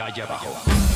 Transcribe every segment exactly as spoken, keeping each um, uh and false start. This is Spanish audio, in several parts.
Calle abajo.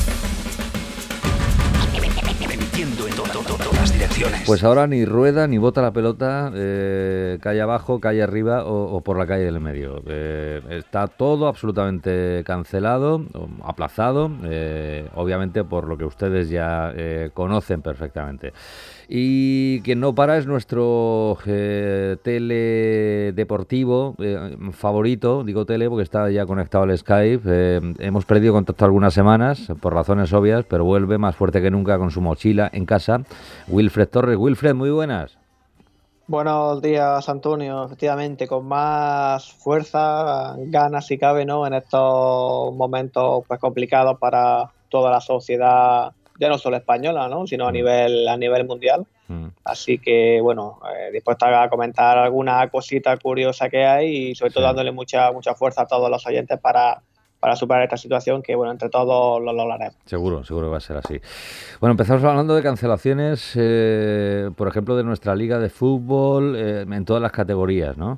Emitiendo en todas las direcciones. Pues ahora ni rueda ni bota la pelota, eh, calle abajo, calle arriba o, o por la calle del medio. Eh, está todo absolutamente cancelado, aplazado, eh, obviamente por lo que ustedes ya eh, conocen perfectamente. Y quien no para es nuestro eh, teledeportivo eh, favorito, digo tele porque está ya conectado al Skype. Eh, hemos perdido contacto algunas semanas, por razones obvias, pero vuelve más fuerte que nunca con su mochila en casa. Wilfred Torres. Wilfred, muy buenas. Buenos días, Antonio. Efectivamente, con más fuerza, ganas si cabe, ¿no? En estos momentos pues complicados para toda la sociedad, ya no solo española, ¿no? Sino a nivel a nivel mundial. Mm. Así que, bueno, eh, dispuesto a comentar alguna cosita curiosa que hay y sobre todo sí. dándole mucha mucha fuerza a todos los oyentes para para superar esta situación que, bueno, entre todos lo lograremos. Seguro, seguro que va a ser así. Bueno, empezamos hablando de cancelaciones, eh, por ejemplo, de nuestra liga de fútbol eh, en todas las categorías, ¿no?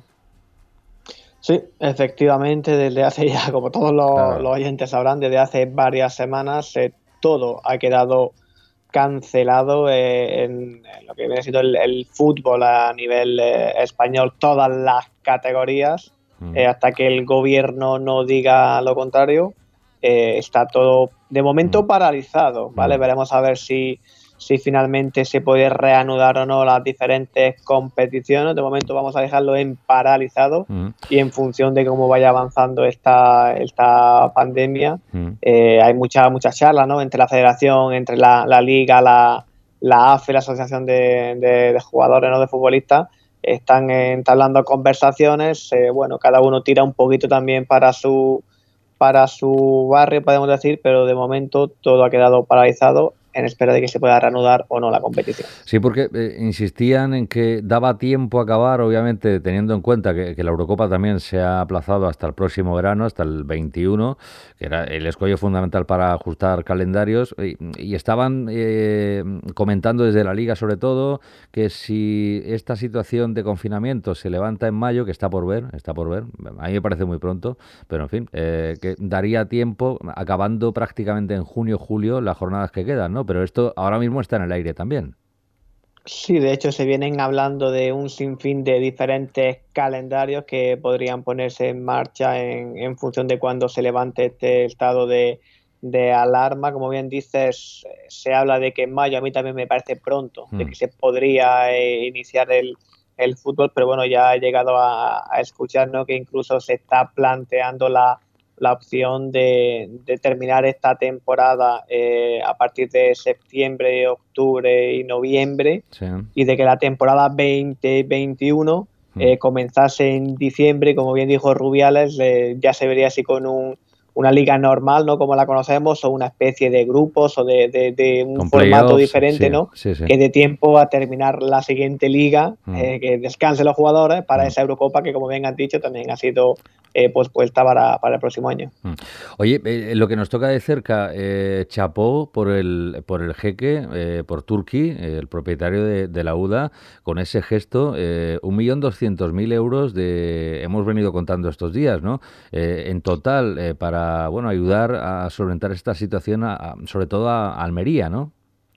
Sí, efectivamente, desde hace ya, como todos los, claro. los oyentes sabrán, desde hace varias semanas eh, todo ha quedado cancelado eh, en, en lo que viene siendo el, el fútbol a nivel eh, español, todas las categorías. Eh, hasta que el gobierno no diga lo contrario, eh, está todo de momento paralizado, ¿vale? Veremos a ver si, si finalmente se puede reanudar o no las diferentes competiciones. De momento vamos a dejarlo en paralizado mm. y en función de cómo vaya avanzando esta, esta pandemia, mm. eh, hay muchas muchas charlas, ¿no? Entre la federación, entre la, la liga, la, la A F E, la Asociación de, de, de Jugadores, ¿no? De Futbolistas. Están entablando conversaciones, eh, bueno, cada uno tira un poquito también para su para su barrio, podemos decir, pero de momento todo ha quedado paralizado en espera de que se pueda reanudar o no la competición. Sí, porque eh, insistían en que daba tiempo a acabar, obviamente, teniendo en cuenta que, que la Eurocopa también se ha aplazado hasta el próximo verano, hasta el veintiuno, que era el escollo fundamental para ajustar calendarios, y, y estaban eh, comentando desde la Liga, sobre todo, que si esta situación de confinamiento se levanta en mayo, que está por ver, está por ver, a mí me parece muy pronto, pero en fin, eh, que daría tiempo, acabando prácticamente en junio, julio, las jornadas que quedan, ¿no? Pero esto ahora mismo está en el aire también. Sí, de hecho se vienen hablando de un sinfín de diferentes calendarios que podrían ponerse en marcha en, en función de cuando se levante este estado de, de alarma. Como bien dices, se habla de que en mayo, a mí también me parece pronto, mm. de que se podría eh, iniciar el, el fútbol, pero bueno, ya he llegado a, a escuchar, ¿no? Que incluso se está planteando la la opción de, de terminar esta temporada eh, a partir de septiembre, octubre y noviembre, sí. y de que la temporada veinte veintiuno mm. eh, comenzase en diciembre, como bien dijo Rubiales, eh, ya se vería así con un, una liga normal, ¿no? Como la conocemos, o una especie de grupos o de, de, de un con formato diferente, sí, ¿no? Sí, sí. Que dé tiempo a terminar la siguiente liga, mm. eh, que descansen los jugadores para mm. esa Eurocopa que, como bien han dicho, también ha sido eh, pospuesta para, para el próximo año. Mm. Oye, eh, lo que nos toca de cerca, eh, chapó por el por el jeque, eh, por Turki, eh, el propietario de, de la U D A, con ese gesto, eh, un millón doscientos mil euros de, hemos venido contando estos días, ¿no? Eh, en total, eh, para bueno, ayudar a solventar esta situación, a, a, sobre todo a, a Almería, ¿no?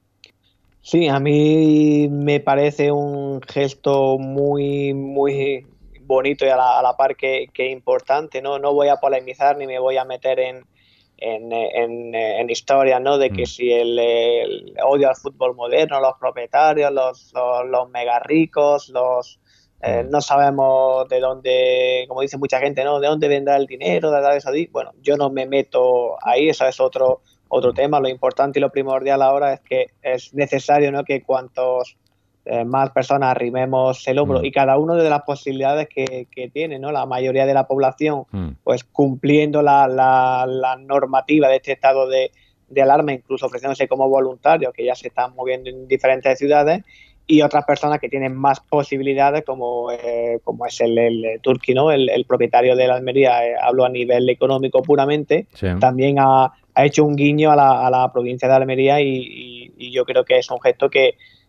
Sí, a mí me parece un gesto muy, muy bonito y a la, a la par que, que importante, ¿no? No voy a polemizar ni me voy a meter en, en, en, en historia, ¿no? De que mm. si el, el odio al fútbol moderno, los propietarios, los, los, los mega ricos, los... Eh, no sabemos de dónde, como dice mucha gente, ¿no? ¿De dónde vendrá el dinero de Arabia Saudí? Bueno, yo no me meto ahí, eso es otro otro tema. Lo importante y lo primordial ahora es que es necesario, ¿no? Que cuantos eh, más personas arrimemos el hombro mm. y cada uno de las posibilidades que, que tiene, ¿no? La mayoría de la población, mm. pues cumpliendo la, la, la normativa de este estado de, de alarma, incluso ofreciéndose como voluntarios, que ya se están moviendo en diferentes ciudades, y otras personas que tienen más posibilidades, como, eh, como es el, el Turki, ¿no? El, el propietario de la Almería, eh, hablo a nivel económico puramente, sí. también ha, ha hecho un guiño a la, a la provincia de Almería y, y, y yo creo que es un gesto que,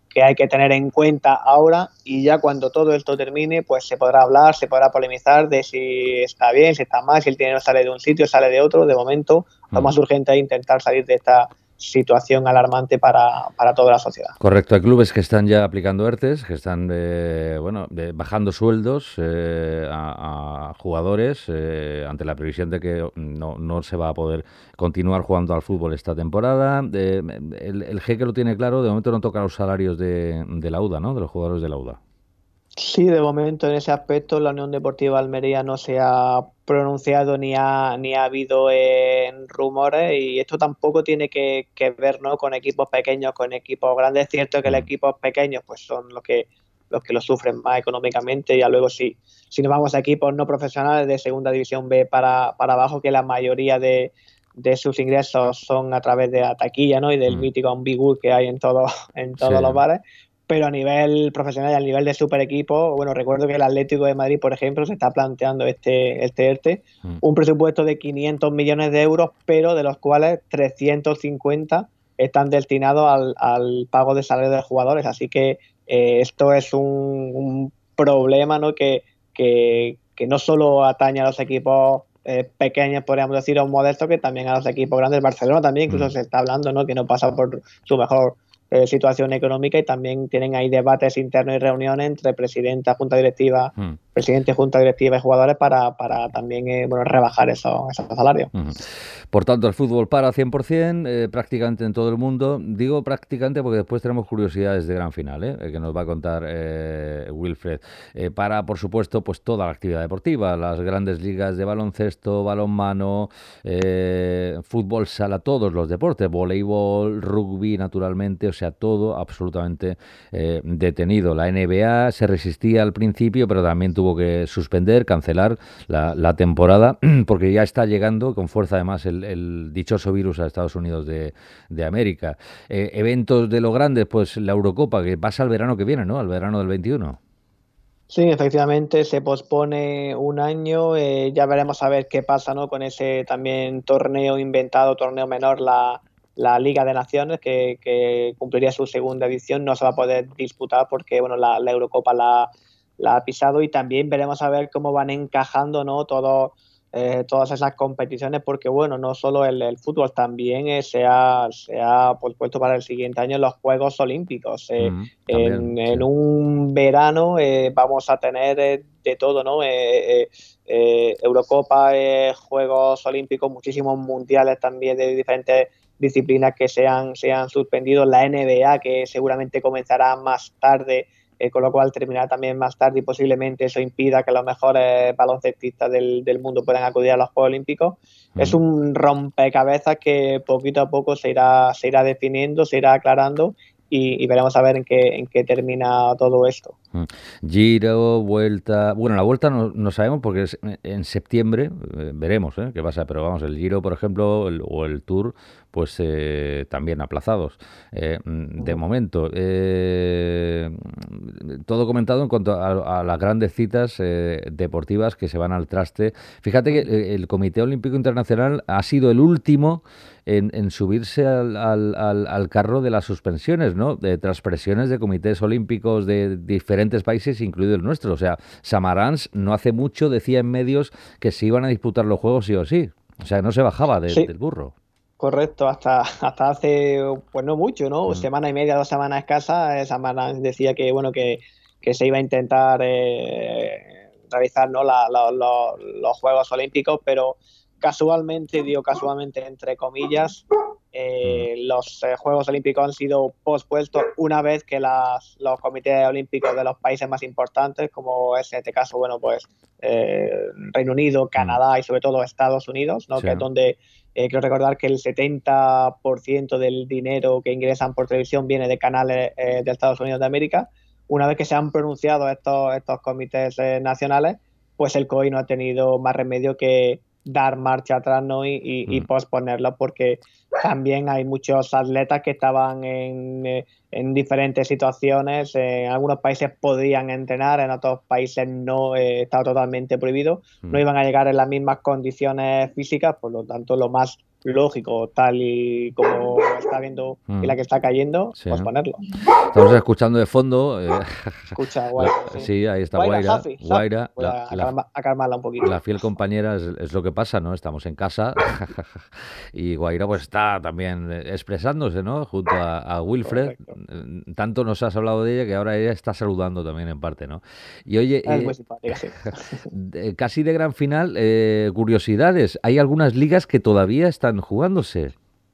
que hay que tener en cuenta ahora, y ya cuando todo esto termine, pues se podrá hablar, se podrá polemizar de si está bien, si está mal, si el dinero sale de un sitio, sale de otro. De momento, lo más urgente es intentar salir de esta situación alarmante para, para toda la sociedad. Correcto, hay clubes que están ya aplicando ERTES, que están eh, bueno, de, bajando sueldos eh, a, a jugadores eh, ante la previsión de que no, no se va a poder continuar jugando al fútbol esta temporada. Eh, el, el Jeque lo tiene claro, de momento no toca los salarios de, de la U D A, ¿no? De los jugadores de la U D A. Sí, de momento en ese aspecto la Unión Deportiva Almería no se ha pronunciado ni ha, ni ha habido eh, rumores, y esto tampoco tiene que, que ver, ¿no?, con equipos pequeños, con equipos grandes. Es cierto que mm. los equipos pequeños pues son los que los que lo sufren más económicamente, y ya luego sí, si nos vamos a equipos no profesionales de Segunda División B para, para abajo, que la mayoría de, de sus ingresos son a través de la taquilla, ¿no?, y del mm. mítico ambigu que hay en, todo, en todos sí. los bares. Pero a nivel profesional y a nivel de super equipo, bueno, recuerdo que el Atlético de Madrid, por ejemplo, se está planteando este, este ERTE, mm. un presupuesto de quinientos millones de euros, pero de los cuales trescientos cincuenta están destinados al, al pago de salario de jugadores. Así que eh, esto es un, un problema, ¿no?, que, que, que no solo atañe a los equipos eh, pequeños, podríamos decir, o modestos, que también a los equipos grandes. Barcelona también incluso mm. se está hablando, ¿no?, que no pasa por su mejor Eh, situación económica, y también tienen ahí debates internos y reuniones entre presidenta, junta directiva, mm. presidente, junta directiva y jugadores para, para también eh, bueno, rebajar esos, esos salarios. Mm. Por tanto, el fútbol para cien por ciento, eh, prácticamente en todo el mundo. Digo prácticamente porque después tenemos curiosidades de gran final, ¿eh? que nos va a contar eh, Wilfred. Eh, para, por supuesto, pues toda la actividad deportiva, las grandes ligas de baloncesto, balonmano, eh, fútbol sala, todos los deportes, voleibol, rugby, naturalmente, o sea, todo absolutamente eh, detenido. La N B A se resistía al principio, pero también tuvo que suspender, cancelar la, la temporada, porque ya está llegando con fuerza además el, el dichoso virus a Estados Unidos de, de América. Eh, eventos de lo grandes, pues la Eurocopa, que pasa al verano que viene, ¿no? Al verano del veintiuno. Sí, efectivamente se pospone un año, eh, ya veremos a ver qué pasa, ¿no?, con ese también torneo inventado, torneo menor, la la Liga de Naciones, que, que cumpliría su segunda edición. No se va a poder disputar porque bueno, la, la Eurocopa la, la ha pisado, y también veremos a ver cómo van encajando, ¿no?, todo, eh, todas esas competiciones, porque bueno, no solo el, el fútbol, también eh, se ha, se ha pospuesto para el siguiente año los Juegos Olímpicos. Eh, mm, también, en, sí. en un verano eh, vamos a tener eh, de todo, ¿no? Eh, eh, eh, Eurocopa, eh, Juegos Olímpicos, muchísimos mundiales también de diferentes disciplinas que se han, se han suspendido, la N B A, que seguramente comenzará más tarde, eh, con lo cual terminará también más tarde, y posiblemente eso impida que los mejores baloncestistas del, del mundo puedan acudir a los Juegos Olímpicos. Mm. Es un rompecabezas que poquito a poco se irá, se irá definiendo, se irá aclarando, y, y veremos a ver en qué, en qué termina todo esto. Giro, Vuelta... Bueno, la Vuelta no, no sabemos porque es en septiembre, eh, veremos ¿eh? qué pasa, pero vamos, el Giro, por ejemplo, el, o el Tour, pues eh, también aplazados eh, de momento. Eh, todo comentado en cuanto a, a las grandes citas eh, deportivas que se van al traste. Fíjate que el, el Comité Olímpico Internacional ha sido el último en, en subirse al, al, al, al carro de las suspensiones, ¿no?, de tras presiones de comités olímpicos de diferentes países, incluido el nuestro. O sea, Samaranch no hace mucho decía en medios que se iban a disputar los Juegos sí o sí. O sea, no se bajaba de, sí. del burro. Correcto, hasta hasta hace, pues no mucho, ¿no? Mm. Semana y media, dos semanas escasas, Samaranch decía que, bueno, que, que se iba a intentar eh, realizar, ¿no?, la, la, la, los Juegos Olímpicos, pero casualmente, digo casualmente entre comillas, eh, los eh, Juegos Olímpicos han sido pospuestos una vez que las, los comités olímpicos de los países más importantes, como es en este caso, bueno, pues eh, Reino Unido, Canadá y sobre todo Estados Unidos, ¿no?, sí. que es donde eh, quiero recordar que el setenta por ciento del dinero que ingresan por televisión viene de canales eh, de Estados Unidos de América. Una vez que se han pronunciado estos, estos comités eh, nacionales, pues el C O I no ha tenido más remedio que dar marcha atrás, ¿no?, y, y, mm. y posponerlo, porque también hay muchos atletas que estaban en, en diferentes situaciones. En algunos países podían entrenar, en otros países no, eh, estaba totalmente prohibido. Mm. No iban a llegar en las mismas condiciones físicas, por lo tanto lo más lógico, tal y como está viendo mm. y la que está cayendo, sí, pues ponerlo. Estamos escuchando de fondo. Eh, Escucha, Guaira. Sí. sí, ahí está Guaira. Guaira, Guaira Voy la, a, calma, a calmarla un poquito. La fiel compañera es, es lo que pasa, ¿no? Estamos en casa y Guaira pues está también expresándose, ¿no? Junto a, a Wilfred. Correcto. Tanto nos has hablado de ella que ahora ella está saludando también en parte, ¿no? Y oye, es eh, muy simpática, sí. de, casi de gran final, eh, curiosidades. Hay algunas ligas que todavía están jugándose.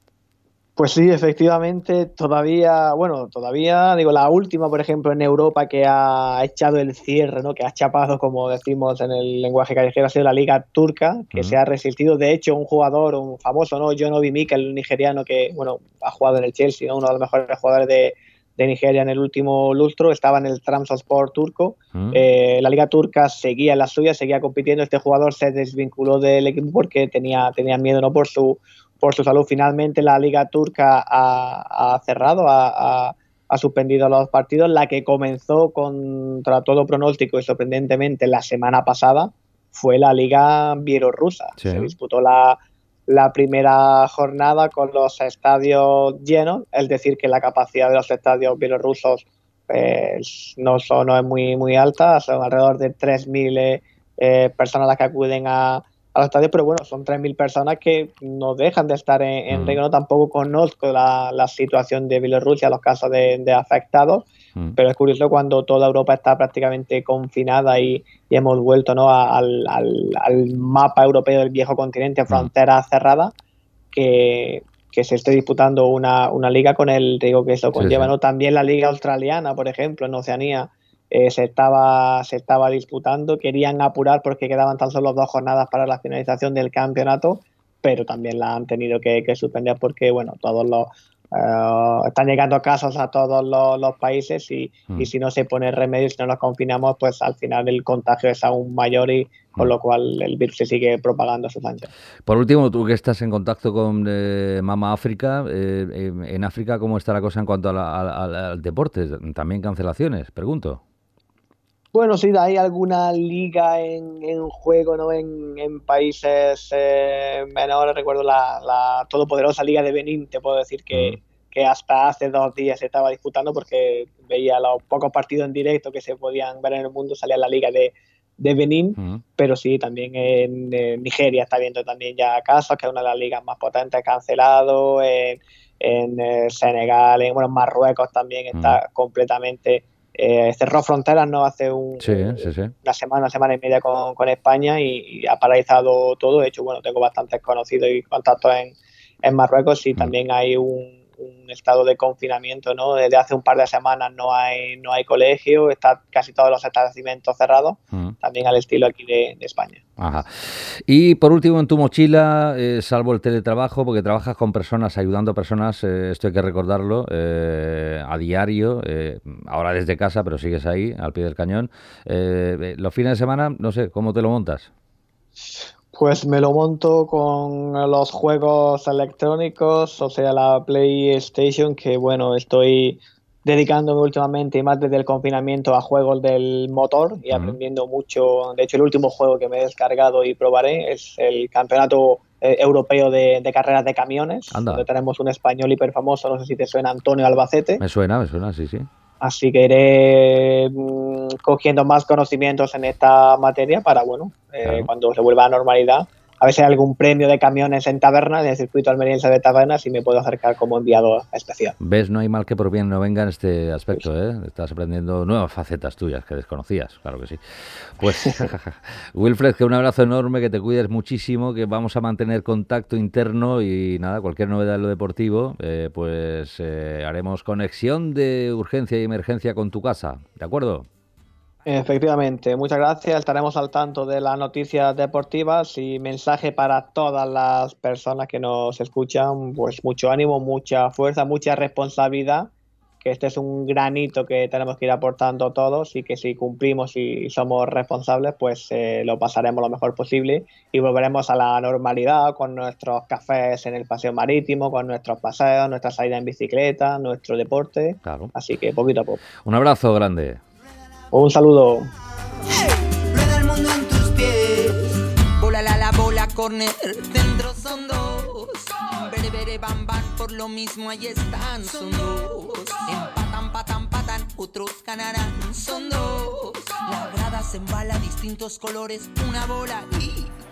Pues sí, efectivamente, todavía, bueno, todavía, digo, la última, por ejemplo, en Europa que ha echado el cierre, ¿no? Que ha chapado, como decimos en el lenguaje callejero, ha sido la Liga Turca, que uh-huh. se ha resistido. De hecho, un jugador, un famoso, ¿no? Jonovi Mikel, nigeriano, que, bueno, ha jugado en el Chelsea, ¿no? Uno de los mejores jugadores de, de Nigeria en el último lustro, estaba en el Trabzonspor turco. Uh-huh. Eh, la Liga Turca seguía en la suya, seguía compitiendo. Este jugador se desvinculó del equipo porque tenía, tenía miedo, ¿no? Por su por su salud. Finalmente la Liga Turca ha, ha cerrado, ha, ha, ha suspendido los partidos. La que comenzó contra todo pronóstico y sorprendentemente la semana pasada fue la Liga Bielorrusa. Sí. Se disputó la, la primera jornada con los estadios llenos, es decir, que la capacidad de los estadios bielorrusos eh, no, son, no es muy, muy alta, son alrededor de tres mil eh, eh, personas las que acuden a a los estadios, pero bueno, son tres mil personas que no dejan de estar en, en mm. Reino. Tampoco conozco la, la situación de Bielorrusia, los casos de, de afectados, mm. pero es curioso cuando toda Europa está prácticamente confinada y, y hemos vuelto, ¿no? al, al, al mapa europeo del viejo continente, fronteras mm. cerradas, que, que se esté disputando una, una liga con el riesgo que eso conlleva, sí, sí. ¿no? También la liga australiana, por ejemplo, en Oceanía, Eh, se estaba se estaba disputando, querían apurar porque quedaban tan solo dos jornadas para la finalización del campeonato, pero también la han tenido que, que suspender porque, bueno, todos los uh, están llegando casos a todos los, los países y, mm. y si no se pone remedio, si no los confinamos, pues al final el contagio es aún mayor y con lo cual el virus se sigue propagando a sus anchas. Por último, tú que estás en contacto con eh, Mama África, eh, en África, ¿cómo está la cosa en cuanto a la, a, a, al deporte? ¿También cancelaciones? Pregunto. Bueno, sí, hay alguna liga en, en juego, ¿no? En, en países eh, menores. Recuerdo la, la todopoderosa Liga de Benín, te puedo decir que, mm. que hasta hace dos días se estaba disputando porque veía los pocos partidos en directo que se podían ver en el mundo, salía la Liga de, de Benín, mm. pero sí, también en, en Nigeria está viendo también ya casos, que es una de las ligas más potentes, cancelado, en, en eh, Senegal, en bueno, Marruecos también está mm. completamente... Eh, cerró fronteras no hace un, sí, sí, sí. una semana, una semana y media con, con España y, y ha paralizado todo. De hecho, bueno, tengo bastantes conocidos y contactos en, en Marruecos y mm. también hay un, un estado de confinamiento, ¿no? Desde hace un par de semanas no hay no hay colegio, está casi todos los establecimientos cerrados, mm. también al estilo aquí de, de España. Ajá. Y por último, en tu mochila, eh, salvo el teletrabajo, porque trabajas con personas, ayudando a personas, eh, esto hay que recordarlo, eh, a diario, eh, ahora desde casa, pero sigues ahí, al pie del cañón. Eh, los fines de semana, no sé, ¿cómo te lo montas? Pues me lo monto con los juegos electrónicos, o sea, la PlayStation, que bueno, estoy dedicándome últimamente, y más desde el confinamiento, a juegos del motor y uh-huh. aprendiendo mucho. De hecho, el último juego que me he descargado y probaré es el Campeonato eh, Europeo de, de Carreras de Camiones, Anda. donde tenemos un español hiper famoso, no sé si te suena, Antonio Albacete. Me suena, me suena, sí, sí. Así que iré mmm, cogiendo más conocimientos en esta materia para, bueno, eh, claro. cuando se vuelva a la normalidad, a ver si hay algún premio de camiones en tabernas, en el circuito almeriense de tabernas, y me puedo acercar como enviado especial. ¿Ves? No hay mal que por bien no venga en este aspecto, sí. ¿eh? Estás aprendiendo nuevas facetas tuyas que desconocías, claro que sí. Pues, Wilfred, que un abrazo enorme, que te cuides muchísimo, que vamos a mantener contacto interno y nada, cualquier novedad en lo deportivo, eh, pues eh, haremos conexión de urgencia y emergencia con tu casa, ¿de acuerdo? Efectivamente, muchas gracias. Estaremos al tanto de las noticias deportivas y mensaje para todas las personas que nos escuchan, pues mucho ánimo, mucha fuerza, mucha responsabilidad, que este es un granito que tenemos que ir aportando todos y que si cumplimos y somos responsables, pues eh, lo pasaremos lo mejor posible y volveremos a la normalidad con nuestros cafés en el paseo marítimo, con nuestros paseos, nuestra salida en bicicleta, nuestro deporte, claro. Así que poquito a poco. Un abrazo grande. Un saludo. Rueda el mundo en tus pies, bola la la bola con corner, centro son dos. Bere, bere, bam, bam, por lo mismo ahí están, son dos. Empatan, patan, patan, otros ganarán, son dos. La grada se embala, distintos colores, una bola y...